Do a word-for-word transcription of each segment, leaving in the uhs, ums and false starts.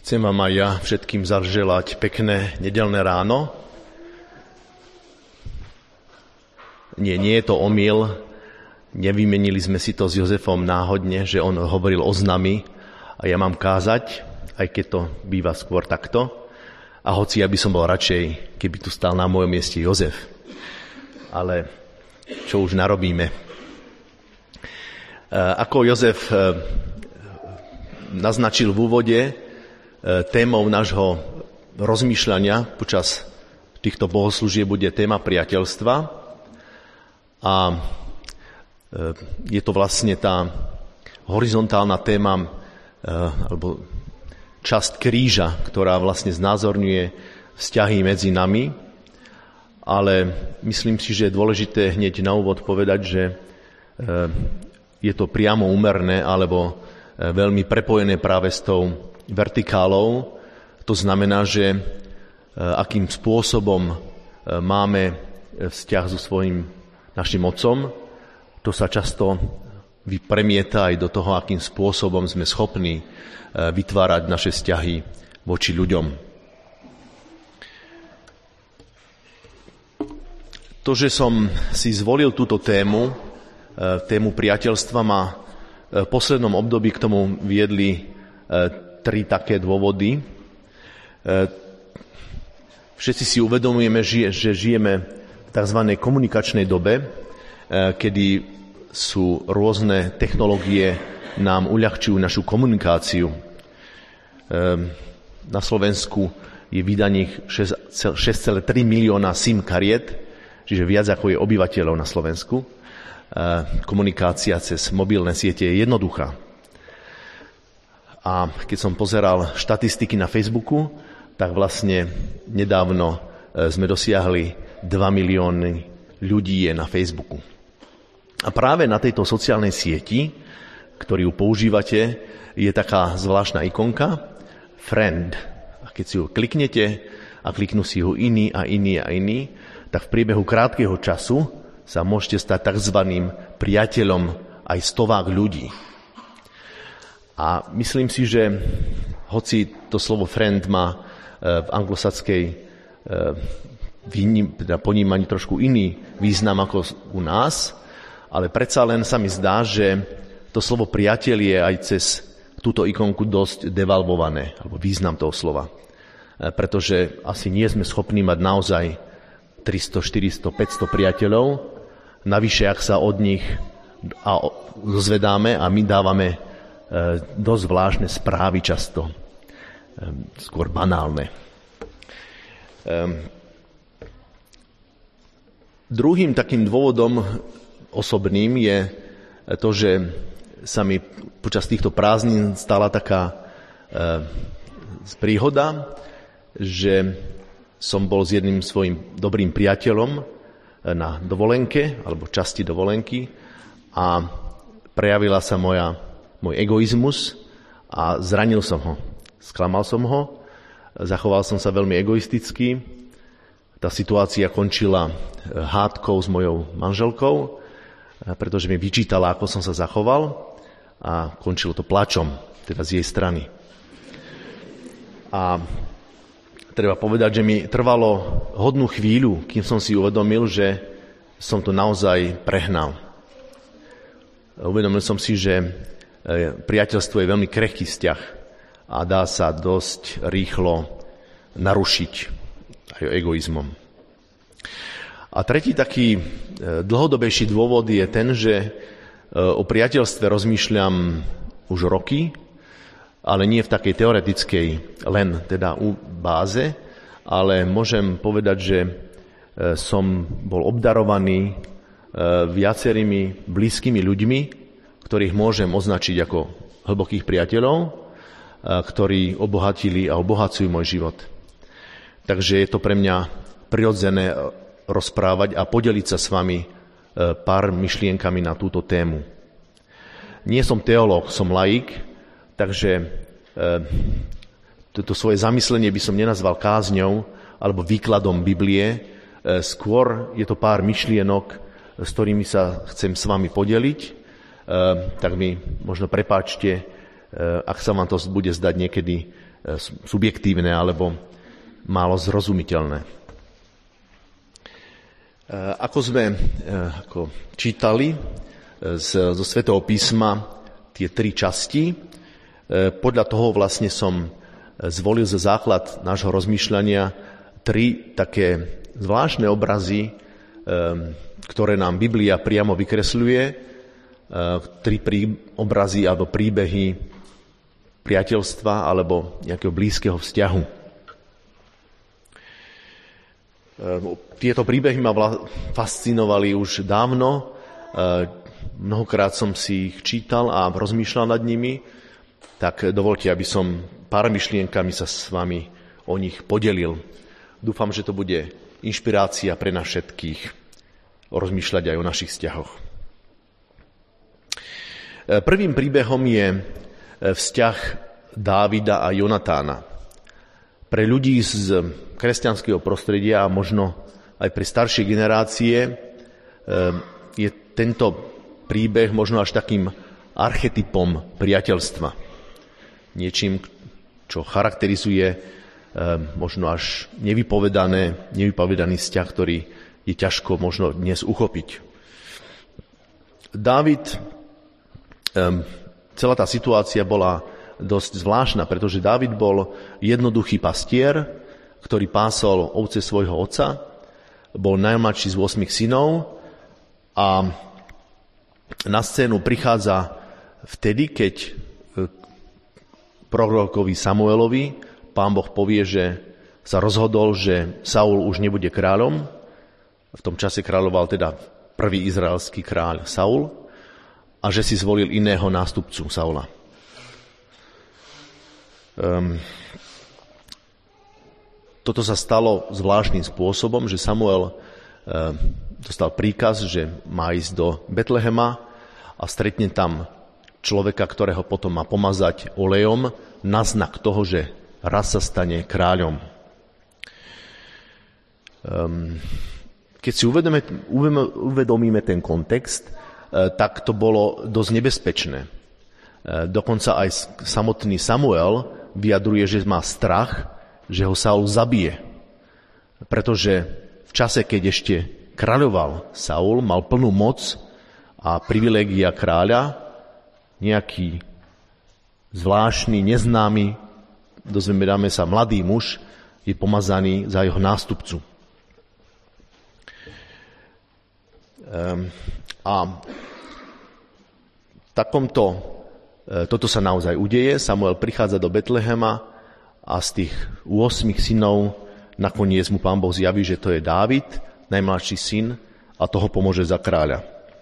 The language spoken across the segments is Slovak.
Chcem vám aj ja všetkým zaželať pekné nedeľné ráno. Nie, nie je to omyl. Nevymenili sme si to s Jozefom náhodne, že on hovoril o znami a ja mám kázať, aj keď to býva skôr takto. A hoci ja by som bol radšej, keby tu stál na mojom mieste Jozef. Ale čo už narobíme. Ako Jozef naznačil v úvode, témou nášho rozmýšľania počas týchto bohoslúžieb bude téma priateľstva a je to vlastne tá horizontálna téma alebo časť kríža, ktorá vlastne znázorňuje vzťahy medzi nami, ale myslím si, že je dôležité hneď na úvod povedať, že je to priamo úmerné alebo veľmi prepojené práve s tou vertikálou. To znamená, že akým spôsobom máme vzťah so svojím našim otcom, to sa často premieta aj do toho, akým spôsobom sme schopní vytvárať naše vzťahy voči ľuďom. To, že som si zvolil túto tému, tému priateľstva, ma v poslednom období k tomu viedli tri také dôvody. Všetci si uvedomujeme, že žijeme v tzv. Komunikačnej dobe, kedy sú rôzne technológie, nám uľahčujú našu komunikáciu. Na Slovensku je vydaných šesť celé tri milióna SIM kariet, čiže viac ako je obyvateľov na Slovensku. Komunikácia cez mobilné siete je jednoduchá. A keď som pozeral štatistiky na Facebooku, tak vlastne nedávno sme dosiahli dva milióny ľudí je na Facebooku. A práve na tejto sociálnej sieti, ktorú používate, je taká zvláštna ikonka, friend. A keď si ju kliknete a kliknú si ju iní a iní a iní, tak v priebehu krátkeho času sa môžete stať takzvaným priateľom aj stovák ľudí. A myslím si, že hoci to slovo friend má v anglosaskej ponímaní trošku iný význam ako u nás, ale predsa len sa mi zdá, že to slovo priateľ je aj cez túto ikonku dosť devalvované, alebo význam toho slova. Pretože asi nie sme schopní mať naozaj tristo, štyristo, päťsto priateľov, navyše ak sa od nich a dozvedáme a my dávame dosť zvláštne správy často, skôr banálne. Druhým takým dôvodom osobným je to, že sa mi počas týchto prázdnin stala taká príhoda, že som bol s jedným svojim dobrým priateľom na dovolenke, alebo časti dovolenky a prejavila sa moja môj egoizmus a zranil som ho. Sklamal som ho, zachoval som sa veľmi egoisticky. Tá situácia končila hádkou s mojou manželkou, pretože mi vyčítala, ako som sa zachoval a končilo to plačom, teda z jej strany. A treba povedať, že mi trvalo hodnú chvíľu, kým som si uvedomil, že som to naozaj prehnal. Uvedomil som si, že priateľstvo je veľmi krehký vzťah a dá sa dosť rýchlo narušiť aj egoizmom. A tretí taký dlhodobejší dôvod je ten, že o priateľstve rozmýšľam už roky, ale nie v takej teoretickej len teda u báze, ale môžem povedať, že som bol obdarovaný viacerými blízkymi ľuďmi, ktorých môžem označiť ako hlbokých priateľov, ktorí obohatili a obohacujú môj život. Takže je to pre mňa prirodzené rozprávať a podeliť sa s vami pár myšlienkami na túto tému. Nie som teológ, som laik, takže toto svoje zamyslenie by som nenazval kázňou alebo výkladom Biblie. Skôr je to pár myšlienok, s ktorými sa chcem s vami podeliť. Tak mi možno prepáčte, ak sa vám to bude zdať niekedy subjektívne alebo málo zrozumiteľné. Ako sme ako čítali zo Svätého písma tie tri časti, podľa toho vlastne som zvolil za základ nášho rozmýšľania tri také zvláštne obrazy, ktoré nám Biblia priamo vykresľuje, tri obrazy alebo príbehy priateľstva alebo nejakého blízkeho vzťahu. Tieto príbehy ma fascinovali už dávno, mnohokrát som si ich čítal a rozmýšľal nad nimi, tak dovolte, aby som pár myšlienkami sa s vami o nich podelil. Dúfam, že to bude inšpirácia pre nás všetkých rozmýšľať aj o našich vzťahoch. Prvým príbehom je vzťah Dávida a Jonatána. Pre ľudí z kresťanského prostredia a možno aj pre staršie generácie je tento príbeh možno až takým archetypom priateľstva. Niečím, čo charakterizuje možno až nevypovedané, nevypovedaný vzťah, ktorý je ťažko možno dnes uchopiť. Dávid, celá tá situácia bola dosť zvláštna, pretože Dávid bol jednoduchý pastier, ktorý pásol ovce svojho otca, bol najmladší z ôsmich synov a na scénu prichádza vtedy, keď prorokovi Samuelovi Pán Boh povie, že sa rozhodol, že Saul už nebude kráľom. V tom čase kráľoval teda prvý izraelský kráľ Saul a že si zvolil iného nástupcu Saula. Um, toto sa stalo zvláštnym spôsobom, že Samuel um, dostal príkaz, že má ísť do Betlehema a stretne tam človeka, ktorého potom má pomazať olejom na znak toho, že raz sa stane kráľom. Um, keď si uvedome, uvedomíme ten kontext, uh, tak to bolo dosť nebezpečné. Uh, dokonca aj samotný Samuel vyjadruje, že má strach, že ho Saul zabije. Pretože v čase, keď ešte kráľoval Saul, mal plnú moc a privilégia kráľa, nejaký zvláštny, neznámy, dozvedáme sa, mladý muž je pomazaný za jeho nástupcu. Um, a takomto Toto sa naozaj udeje. Samuel prichádza do Betlehema a z tých ôsmich synov nakoniec mu Pán Boh zjaví, že to je Dávid, najmladší syn, a toho pomôže za kráľa.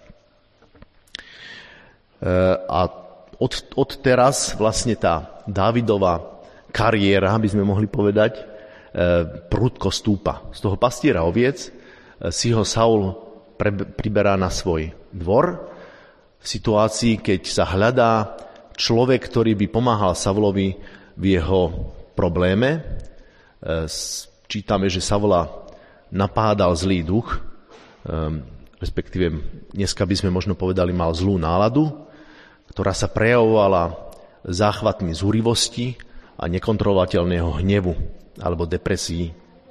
A od, od teraz vlastne tá Dávidova kariéra, by sme mohli povedať, prudko stúpa. Z toho pastiera oviec si ho Saul pre, priberá na svoj dvor v situácii, keď sa hľadá človek, ktorý by pomáhal Saulovi v jeho probléme. Čítame, že Saula napádal zlý duch, respektíve dneska by sme možno povedali, mal zlú náladu, ktorá sa prejavovala záchvatmi zúrivosti a nekontrolovateľného hnevu alebo depresii.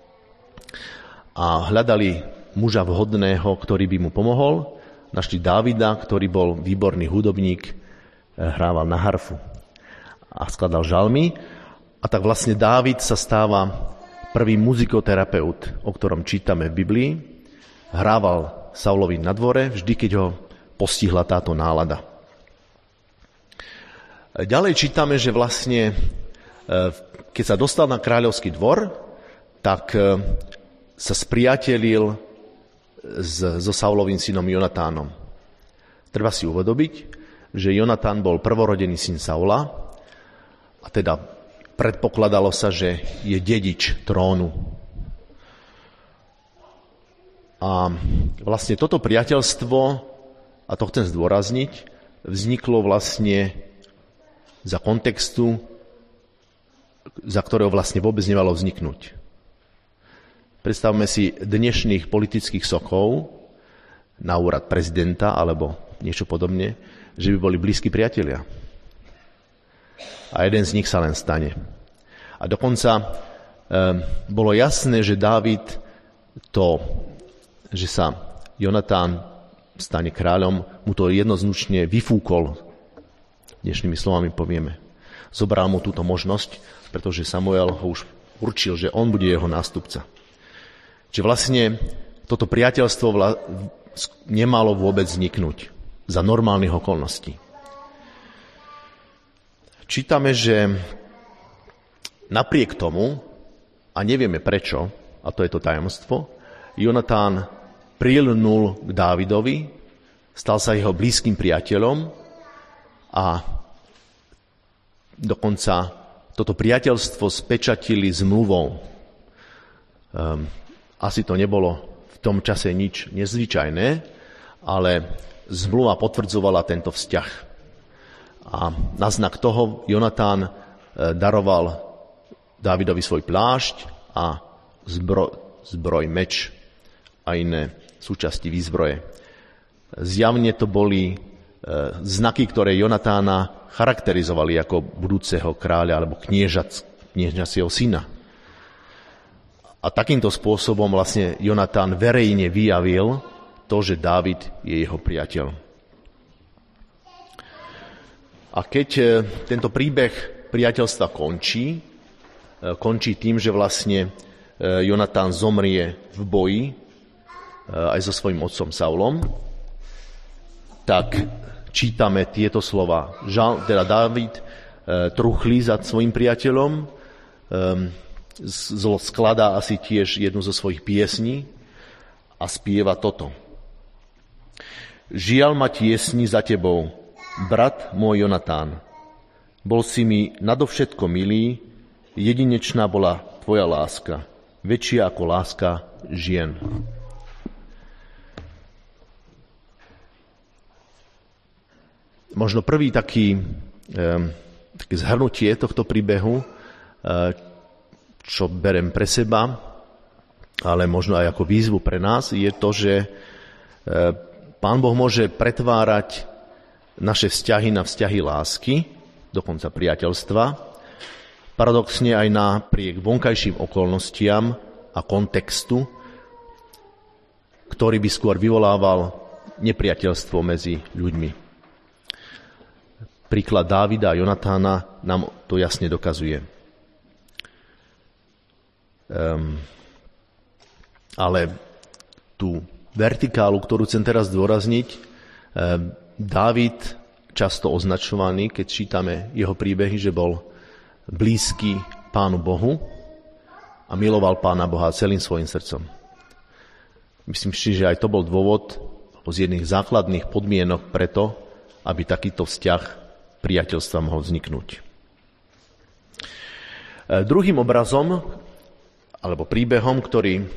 A hľadali muža vhodného, ktorý by mu pomohol. Našli Dávida, ktorý bol výborný hudobník, hrával na harfu a skladal žalmy. A tak vlastne Dávid sa stáva prvý muzikoterapeut, o ktorom čítame v Biblii. Hrával Saulovi na dvore, vždy, keď ho postihla táto nálada. Ďalej čítame, že vlastne, keď sa dostal na kráľovský dvor, tak sa spriatelil so Saulovým synom Jonatánom. Treba si uvedomiť, že Jonatán bol prvorodený syn Saula a teda predpokladalo sa, že je dedič trónu. A vlastne toto priateľstvo, a to chcem zdôrazniť, vzniklo vlastne za kontextu, za ktorého vlastne vôbec nemalo vzniknúť. Predstavme si dnešných politických sokov na úrad prezidenta alebo niečo podobne, že by boli blízki priatelia. A jeden z nich sa len stane. A dokonca e, bolo jasné, že Dávid to, že sa Jonatán stane kráľom, mu to jednoznačne vyfúkol. Dnešnými slovami povieme. Zobral mu túto možnosť, pretože Samuel ho už určil, že on bude jeho nástupca. Čiže vlastne toto priateľstvo vla- nemalo vôbec vzniknúť za normálnych okolností. Čítame, že napriek tomu, a nevieme prečo, a to je to tajomstvo, Jonatán prilnul k Dávidovi, stal sa jeho blízkym priateľom a dokonca toto priateľstvo spečatili zmluvou. Um, asi to nebolo v tom čase nič nezvyčajné, ale zmluva potvrdzovala tento vzťah. A na znak toho Jonatán daroval Dávidovi svoj plášť a zbroj, zbroj meč a iné súčasti výzbroje. Zjavne to boli e, znaky, ktoré Jonatána charakterizovali ako budúceho kráľa alebo kniežacieho syna. A takýmto spôsobom vlastne Jonatán verejne vyjavil to, že Dávid je jeho priateľ. A keď e, tento príbeh priateľstva končí, e, končí tým, že vlastne e, Jonatán zomrie v boji e, aj so svojím otcom Saulom, tak čítame tieto slova. Žal, teda Dávid e, truchlí za svojim priateľom, e, zlo skladá asi tiež jednu zo svojich piesní a spieva toto. Žiaľ ma tiesni za tebou, brat môj Jonatán. Bol si mi nadovšetko milý, jedinečná bola tvoja láska, väčšia ako láska žien. Možno prvý taký, eh, také zhrnutie tohto príbehu, eh, čo berem pre seba, ale možno aj ako výzvu pre nás, je to, že eh, Pán Boh môže pretvárať naše vzťahy na vzťahy lásky, dokonca priateľstva, paradoxne aj napriek vonkajším okolnostiam a kontextu, ktorý by skôr vyvolával nepriateľstvo medzi ľuďmi. Príklad Dávida a Jonatána nám to jasne dokazuje. Um, ale tú vertikálu, ktorú chcem teraz zdôrazniť, um, Dávid, často označovaný, keď čítame jeho príbehy, že bol blízky Pánu Bohu a miloval Pána Boha celým svojim srdcom. Myslím si, že aj to bol dôvod, z jedných základných podmienok preto, aby takýto vzťah priateľstva mohol vzniknúť. E, druhým obrazom, alebo príbehom, ktorý e,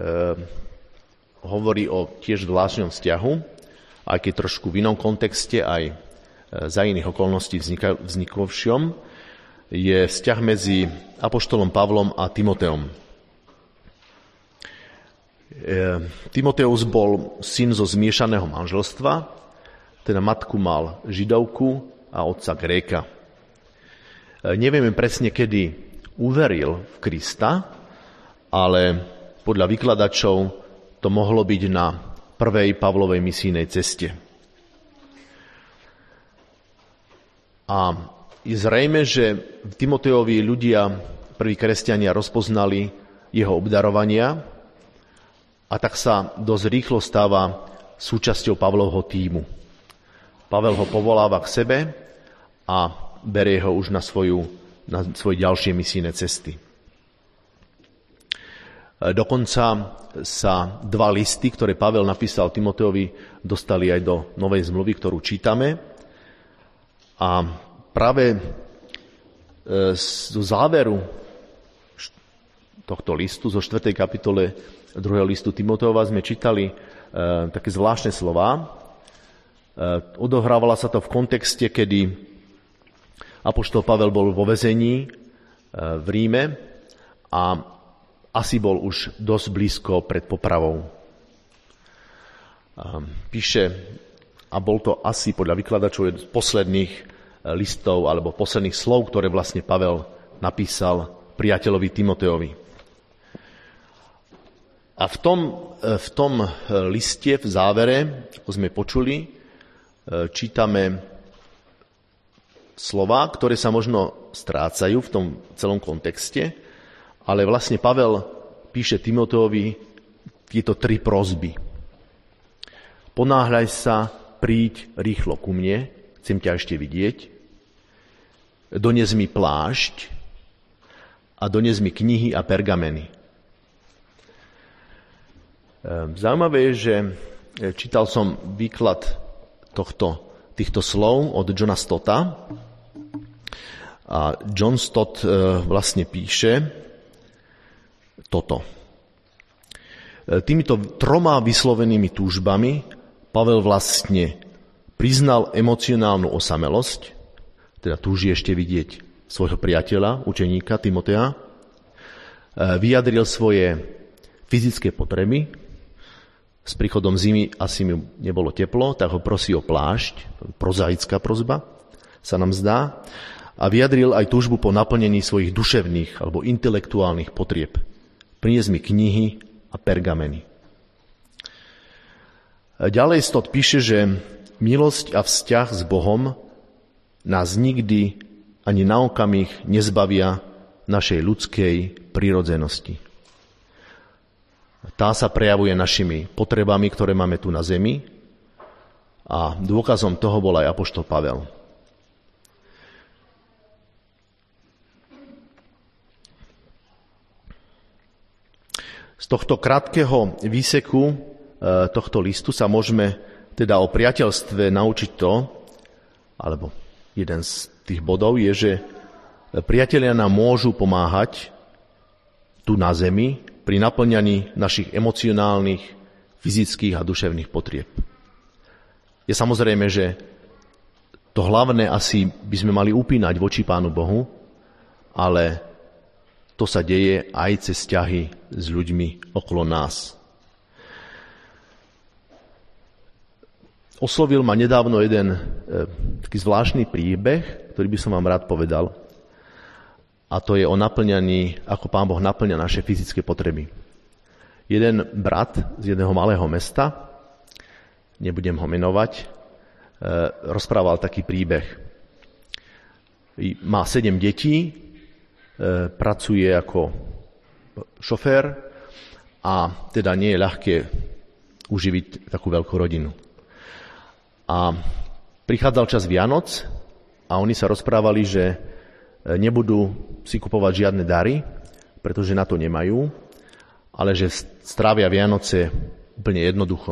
hovorí o tiež zvláštnom vzťahu, aj keď trošku v inom kontexte, aj e, za iných okolností vzniklovšom, je vzťah medzi apoštolom Pavlom a Timoteom. E, Timoteus bol syn zo zmiešaného manželstva, teda matku mal Židovku a otca Gréka. E, nevieme presne, kedy uveril v Krista, ale podľa vykladačov to mohlo byť na prvej Pavlovej misijnej ceste. A je zrejme, že v Timoteovi ľudia, prví kresťania, rozpoznali jeho obdarovania a tak sa dosť rýchlo stáva súčasťou Pavlovho tímu. Pavel ho povoláva k sebe a berie ho už na, svoju, na svoje ďalšie misijné cesty. Dokonca sa dva listy, ktoré Pavel napísal Timoteovi, dostali aj do Novej zmluvy, ktorú čítame. A práve zo záveru tohto listu, zo štvrtej kapitole druhého listu Timoteova sme čítali také zvláštne slová. Odohrávala sa to v kontexte, kedy apoštol Pavel bol vo väzení v Ríme a asi bol už dosť blízko pred popravou. Píše, a bol to asi podľa vykladačov z posledných listov alebo posledných slov, ktoré vlastne Pavel napísal priateľovi Timoteovi. A v tom, v tom liste, v závere, ako sme počuli, čítame slová, ktoré sa možno strácajú v tom celom kontexte, ale vlastne Pavel píše Timoteovi tieto tri prosby. Ponáhľaj sa, príď rýchlo ku mne, chcem ťa ešte vidieť, dones mi plášť a dones mi knihy a pergameny. Zaujímavé je, že čítal som výklad tohto, týchto slov od Johna Stotta a John Stott vlastne píše toto. Týmito troma vyslovenými túžbami Pavel vlastne priznal emocionálnu osamelosť, teda túži ešte vidieť svojho priateľa, učeníka Timotea, vyjadril svoje fyzické potreby. S príchodom zimy asi mu nebolo teplo, tak ho prosí o plášť, prozaická prosba, sa nám zdá, a vyjadril aj túžbu po naplnení svojich duševných alebo intelektuálnych potrieb. Prinies mi knihy a pergameny. Ďalej Stott píše, že milosť a vzťah s Bohom nás nikdy ani na okamih nezbavia našej ľudskej prirodzenosti. Tá sa prejavuje našimi potrebami, ktoré máme tu na zemi, a dôkazom toho bol aj apoštol Pavel. Z tohto krátkeho výseku tohto listu sa môžeme teda o priateľstve naučiť to, alebo jeden z tých bodov je, že priatelia nám môžu pomáhať tu na zemi pri naplňaní našich emocionálnych, fyzických a duševných potrieb. Je samozrejme, že to hlavné asi by sme mali upínať voči Pánu Bohu, ale to sa deje aj cez vzťahy s ľuďmi okolo nás. Oslovil ma nedávno jeden e, taký zvláštny príbeh, ktorý by som vám rád povedal. A to je o naplňaní, ako Pán Boh naplňa naše fyzické potreby. Jeden brat z jedného malého mesta, nebudem ho menovať, e, rozprával taký príbeh. Má sedem detí, e, pracuje ako šofér a teda nie je ľahké uživiť takú veľkú rodinu. A prichádzal čas Vianoc a oni sa rozprávali, že nebudú si kupovať žiadne dary, pretože na to nemajú, ale že strávia Vianoce úplne jednoducho.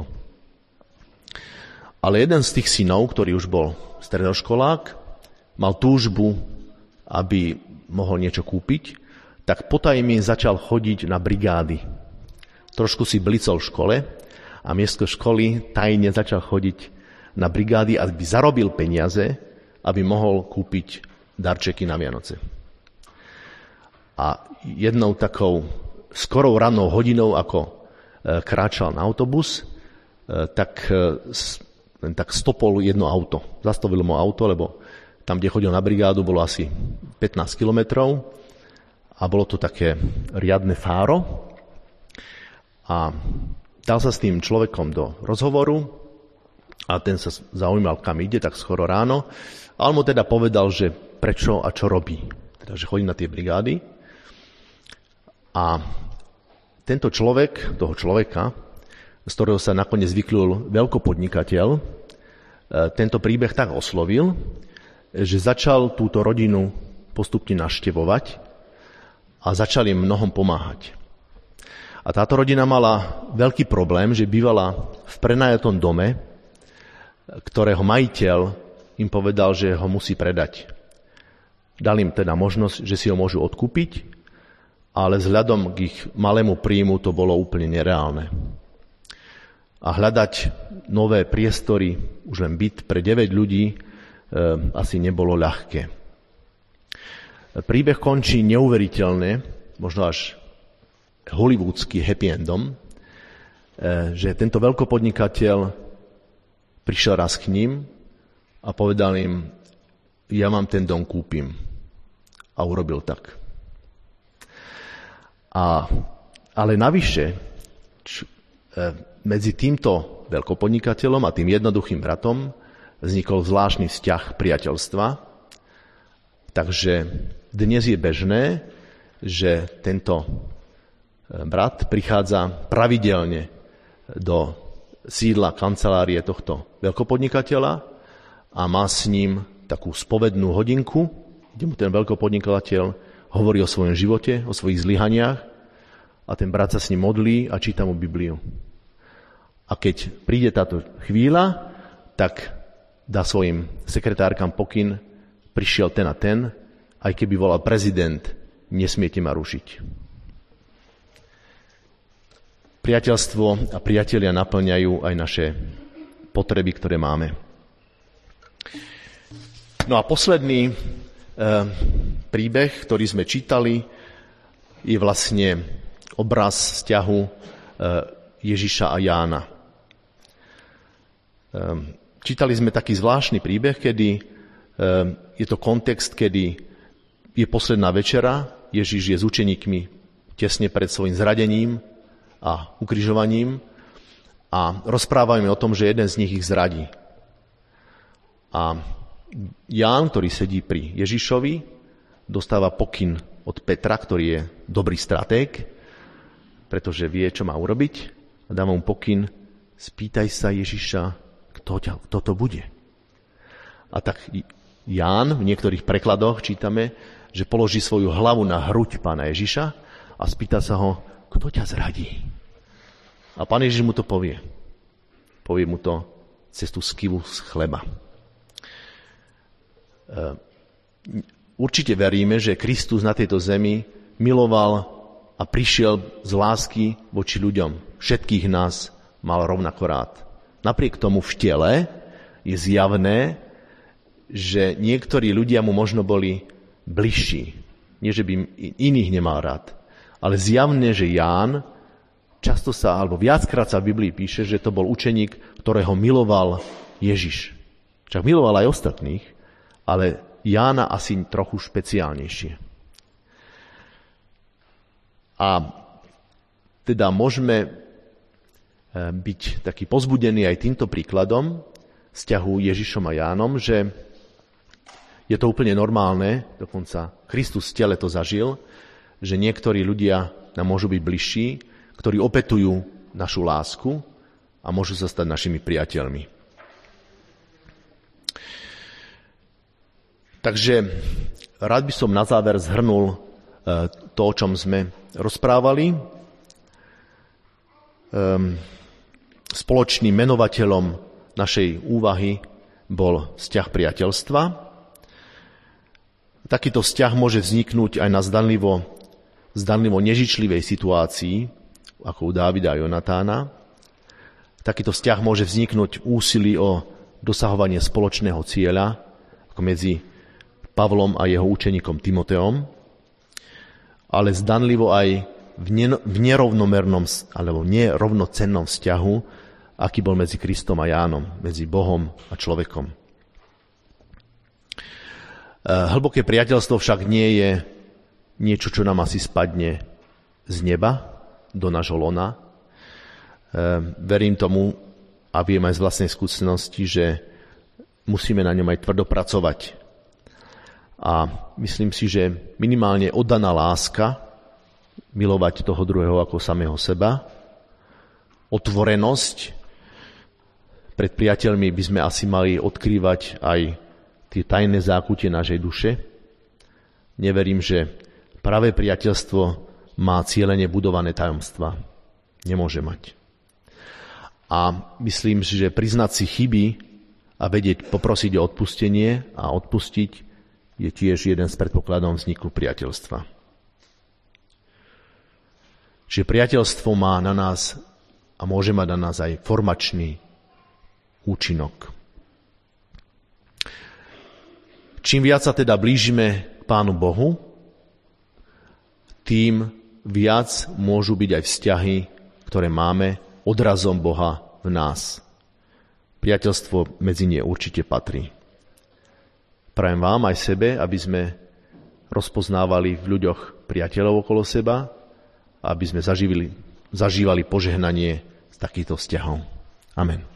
Ale jeden z tých synov, ktorý už bol stredoškolák, mal túžbu, aby mohol niečo kúpiť, tak potajme začal chodiť na brigády. Trošku si blicol v škole a miesto školy tajne začal chodiť na brigády, aby zarobil peniaze, aby mohol kúpiť darčeky na Vianoce. A jednou takou skorou rannou hodinou, ako kráčal na autobus, tak, tak stopol jedno auto. Zastavilo mu auto, lebo tam, kde chodil na brigádu, bolo asi pätnásť kilometrov a bolo to také riadne fáro. A dal sa s tým človekom do rozhovoru a ten sa zaujímal, kam ide, tak skoro ráno. A on mu teda povedal, že prečo a čo robí. Teda, že chodí na tie brigády. A tento človek, toho človeka, z ktorého sa nakoniec vyklul veľkopodnikateľ, tento príbeh tak oslovil, že začal túto rodinu postupne navštevovať a začal im mnohom pomáhať. A táto rodina mala veľký problém, že bývala v prenajatom dome, ktorého majiteľ im povedal, že ho musí predať. Dal im teda možnosť, že si ho môžu odkúpiť, ale vzhľadom k ich malému príjmu to bolo úplne nereálne. A hľadať nové priestory, už len byt pre deväť ľudí, e, asi nebolo ľahké. Príbeh končí neuveriteľne, možno až hollywoodsky happy endom, e, že tento veľkopodnikateľ prišiel raz k ním a povedal im, ja vám ten dom kúpim. A urobil tak. A, ale navyše, č, e, medzi týmto veľkopodnikateľom a tým jednoduchým bratom vznikol zvláštny vzťah priateľstva. Takže dnes je bežné, že tento brat prichádza pravidelne do sídla kancelárie tohto veľkopodnikateľa a má s ním takú spovednú hodinku, kde mu ten veľkopodnikateľ hovorí o svojom živote, o svojich zlyhaniach a ten brat sa s ním modlí a číta mu Bibliu. A keď príde táto chvíľa, tak dá svojim sekretárkam pokyn, prišiel ten a ten, aj keby volal prezident, nesmiete ma rušiť. Priateľstvo a priatelia naplňajú aj naše potreby, ktoré máme. No a posledný e, príbeh, ktorý sme čítali, je vlastne obraz vzťahu e, Ježiša a Jána. E, čítali sme taký zvláštny príbeh, kedy e, je to kontext, kedy je posledná večera, Ježiš je s učeníkmi tesne pred svojim zradením a ukrižovaním a rozprávame o tom, že jeden z nich ich zradí. A Ján, ktorý sedí pri Ježišovi, dostáva pokyn od Petra, ktorý je dobrý stratég, pretože vie, čo má urobiť, a dáva mu pokyn, spýtaj sa Ježiša, kto, ťa, kto to bude. A tak Ján, v niektorých prekladoch čítame, že položí svoju hlavu na hruď pána Ježiša a spýta sa ho, kto ťa zradí? A pán Ježiš mu to povie. Povie mu to cez tú skivu z chleba. Určite veríme, že Kristus na tejto zemi miloval a prišiel z lásky voči ľuďom. Všetkých nás mal rovnako rád. Napriek tomu v tele je zjavné, že niektorí ľudia mu možno boli bližší. Nie, že by iných nemal rád. Ale zjavne, že Ján často sa, alebo viackrát sa v Biblii píše, že to bol učeník, ktorého miloval Ježiš. Však miloval aj ostatných, ale Jána asi trochu špeciálnejšie. A teda môžeme byť taký pozbudení aj týmto príkladom vzťahu Ježišom a Jánom, že je to úplne normálne, dokonca Kristus v tele to zažil, že niektorí ľudia nám môžu byť bližší, ktorí opätujú našu lásku a môžu sa stať našimi priateľmi. Takže rád by som na záver zhrnul to, o čom sme rozprávali. Spoločným menovateľom našej úvahy bol vzťah priateľstva. Takýto vzťah môže vzniknúť aj na zdanlivo zdanlivo nežičlivej situácii, ako u Dávida a Jonatána. Takýto vzťah môže vzniknúť v úsilí o dosahovanie spoločného cieľa, ako medzi Pavlom a jeho učeníkom Timoteom, ale zdanlivo aj v, ne, v nerovnomernom alebo nerovnocennom vzťahu, aký bol medzi Kristom a Jánom, medzi Bohom a človekom. Hlboké priateľstvo však nie je niečo, čo nám asi spadne z neba do nášho lona. E, verím tomu a viem aj z vlastnej skúsenosti, že musíme na ňom aj tvrdo pracovať. A myslím si, že minimálne oddaná láska, milovať toho druhého ako samého seba, otvorenosť, pred priateľmi by sme asi mali odkrývať aj tie tajné zákutie našej duše. Neverím, že pravé priateľstvo má cielene budované tajomstva. Nemôže mať. A myslím si, že priznať si chyby a vedieť poprosiť o odpustenie a odpustiť je tiež jeden z predpokladov vzniku priateľstva. Čiže priateľstvo má na nás a môže mať na nás aj formačný účinok. Čím viac sa teda blížime k Pánu Bohu, tým viac môžu byť aj vzťahy, ktoré máme, odrazom Boha v nás. Priateľstvo medzi ne určite patrí. Prajem vám aj sebe, aby sme rozpoznávali v ľuďoch priateľov okolo seba aby sme zažívali, zažívali požehnanie z takýchto vzťahov. Amen.